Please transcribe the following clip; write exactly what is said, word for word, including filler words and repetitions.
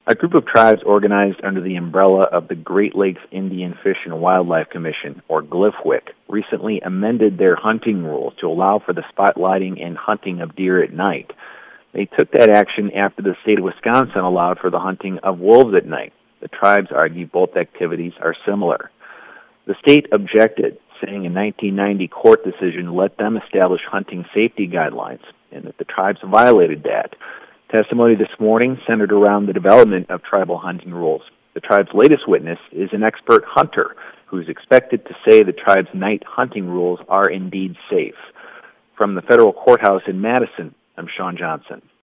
A group of tribes organized under the umbrella of the Great Lakes Indian Fish and Wildlife Commission, or G L I F W C, recently amended their hunting rules to allow for the spotlighting and hunting of deer at night. They took that action after the state of Wisconsin allowed for the hunting of wolves at night. The tribes argue both activities are similar. The state objected, saying a nineteen ninety court decision let them establish hunting safety guidelines, and that the tribes violated that. Testimony this morning centered around the development of tribal hunting rules. The tribe's latest witness is an expert hunter who is expected to say the tribe's night hunting rules are indeed safe. From the federal courthouse in Madison, I'm Sean Johnson.